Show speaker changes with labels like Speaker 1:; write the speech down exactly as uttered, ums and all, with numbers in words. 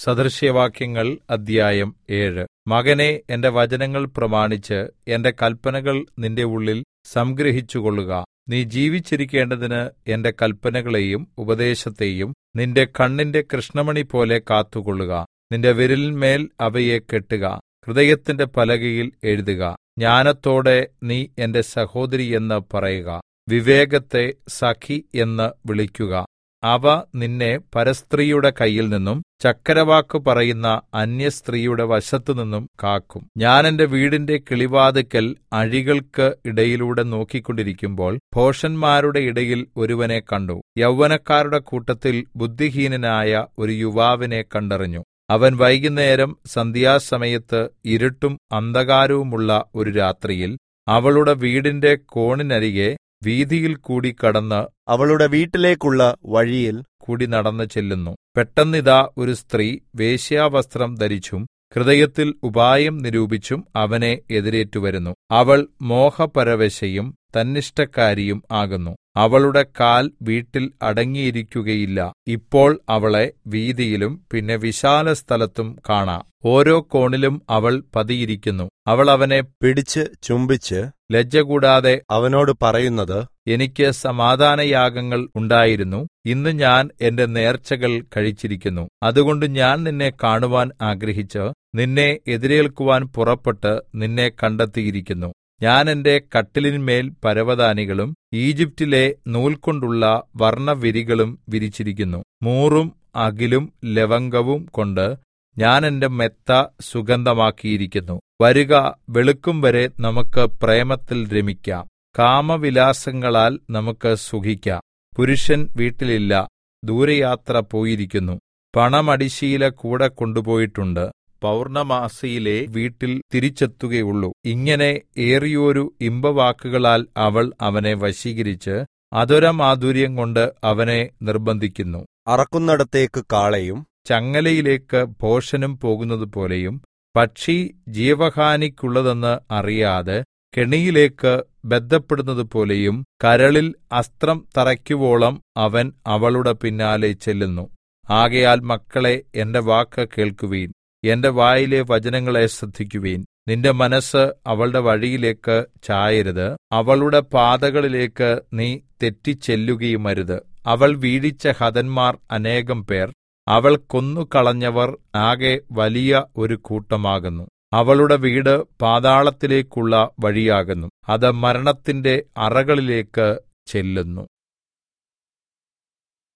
Speaker 1: സദൃശവാക്യങ്ങൾ അദ്ധ്യായം ഏഴ്. മകനേ, എന്റെ വചനങ്ങൾ പ്രമാണിച്ച് എന്റെ കല്പനകൾ നിന്റെ ഉള്ളിൽ സംഗ്രഹിച്ചുകൊള്ളുക. നീ ജീവിച്ചിരിക്കേണ്ടതിന് എന്റെ കല്പനകളെയും ഉപദേശത്തെയും നിന്റെ കണ്ണിന്റെ കൃഷ്ണമണിപോലെ കാത്തുകൊള്ളുക. നിന്റെ വിരലിന്മേൽ അവയെ കെട്ടുക, ഹൃദയത്തിന്റെ പലകയിൽ എഴുതുക. ജ്ഞാനത്തോടെ നീ എന്റെ സഹോദരി എന്ന് പറയുക, വിവേകത്തെ സഖി എന്ന് വിളിക്കുക. അവ നിന്നെ പരസ്ത്രീയുടെ കയ്യിൽനിന്നും ചക്കരവാക്കു പറയുന്ന അന്യസ്ത്രീയുടെ വശത്തുനിന്നും കാക്കും. ഞാൻ എന്റെ വീടിന്റെ കിളിവാതിൽക്കൽ അഴികൾക്ക് ഇടയിലൂടെ നോക്കിക്കൊണ്ടിരിക്കുമ്പോൾ ഭോഷന്മാരുടെ ഇടയിൽ ഒരുവനെ കണ്ടു. യൗവനക്കാരുടെ കൂട്ടത്തിൽ ബുദ്ധിഹീനനായ ഒരു യുവാവിനെ കണ്ടറിഞ്ഞു. അവൻ വൈകുന്നേരം സന്ധ്യാസമയത്ത് ഇരുട്ടും അന്ധകാരവുമുള്ള ഒരു രാത്രിയിൽ അവളുടെ വീടിന്റെ കോണിനരികെ വീഥിയിൽ കൂടി കടന്ന്
Speaker 2: അവളുടെ വീട്ടിലേക്കുള്ള വഴിയിൽ
Speaker 1: കൂടി നടന്നു ചെല്ലുന്നു. പെട്ടെന്നിതാ ഒരു സ്ത്രീ വേശ്യാവസ്ത്രം ധരിച്ചും ഹൃദയത്തിൽ ഉപായം നിരൂപിച്ചും അവനെ എതിരേറ്റുവരുന്നു. അവൾ മോഹപരവശയും തന്നിഷ്ടക്കാരിയും ആകുന്നു. അവളുടെ കാൽ വീട്ടിൽ അടങ്ങിയിരിക്കുകയില്ല. ഇപ്പോൾ അവളെ വീഥിയിലും പിന്നെ വിശാലസ്ഥലത്തും കാണാം. ഓരോ കോണിലും അവൾ പതിയിരിക്കുന്നു. അവൾ അവനെ
Speaker 2: പിടിച്ച് ചുംബിച്ച്
Speaker 1: ലജ്ജ കൂടാതെ
Speaker 2: അവനോട് പറയുന്നത്,
Speaker 1: എനിക്ക് സമാധാനയാഗങ്ങൾ ഉണ്ടായിരുന്നു. ഇന്ന് ഞാൻ എന്റെ നേർച്ചകൾ കഴിച്ചിരിക്കുന്നു. അതുകൊണ്ട് ഞാൻ നിന്നെ കാണുവാൻ ആഗ്രഹിച്ച് നിന്നെ എതിരേൽക്കുവാൻ പുറപ്പെട്ട് നിന്നെ കണ്ടെത്തിയിരിക്കുന്നു. ഞാൻ എന്റെ കട്ടിലിന്മേൽ പരവതാനികളും ഈജിപ്റ്റിലെ നൂൽകൊണ്ടുള്ള വർണ്ണവിരികളും വിരിച്ചിരിക്കുന്നു. മൂറും അകിലും ലവംഗവും കൊണ്ട് ഞാൻ എന്റെ മെത്ത സുഗന്ധമാക്കിയിരിക്കുന്നു. വരുക, വെളുക്കും വരെ നമുക്ക് പ്രേമത്തിൽ രമിക്കാം. കാമവിലാസങ്ങളാൽ നമുക്ക് സുഖിക്കാം. പുരുഷൻ വീട്ടിലില്ല, ദൂരയാത്ര പോയിരിക്കുന്നു. പണമടിശീല കൂടെ കൊണ്ടുപോയിട്ടുണ്ട്. പൗർണമാസിയിലെ വീട്ടിൽ തിരിച്ചെത്തുകയുള്ളൂ. ഇങ്ങനെ ഏറിയോരു ഇമ്പവാക്കുകളാൽ അവൾ അവനെ വശീകരിച്ച് അധരമാധുര്യം കൊണ്ട് അവനെ നിർബന്ധിക്കുന്നു.
Speaker 2: അറക്കുന്നിടത്തേക്ക് കാളയും
Speaker 1: ചങ്ങലയിലേക്ക് ഭോഷനും പോകുന്നതുപോലെയും പക്ഷി ജീവഹാനിക്കുള്ളതെന്ന് അറിയാതെ കെണിയിലേക്ക് ബദ്ധപ്പെടുന്നതുപോലെയും കരളിൽ അസ്ത്രം തറയ്ക്കുവോളം അവൻ അവളുടെ പിന്നാലെ ചെല്ലുന്നു. ആകയാൽ മക്കളെ, എന്റെ വാക്ക് കേൾക്കുവീൻ, എന്റെ വായിലെ വചനങ്ങളെ ശ്രദ്ധിക്കുവീൻ. നിന്റെ മനസ്സ് അവളുടെ വഴിയിലേക്ക് ചായരുത്, അവളുടെ പാതകളിലേക്ക് നീ തെറ്റിച്ചെല്ലുകയുമരുത്. അവൾ വീഴിച്ച ഹതന്മാർ അനേകം പേർ, അവൾ കൊന്നുകളഞ്ഞവർ ആകെ വലിയ ഒരു കൂട്ടമാകുന്നു. അവളുടെ വീട് പാതാളത്തിലേക്കുള്ള വഴിയാകുന്നു, അത് മരണത്തിന്റെ അറകളിലേക്ക് ചെല്ലുന്നു.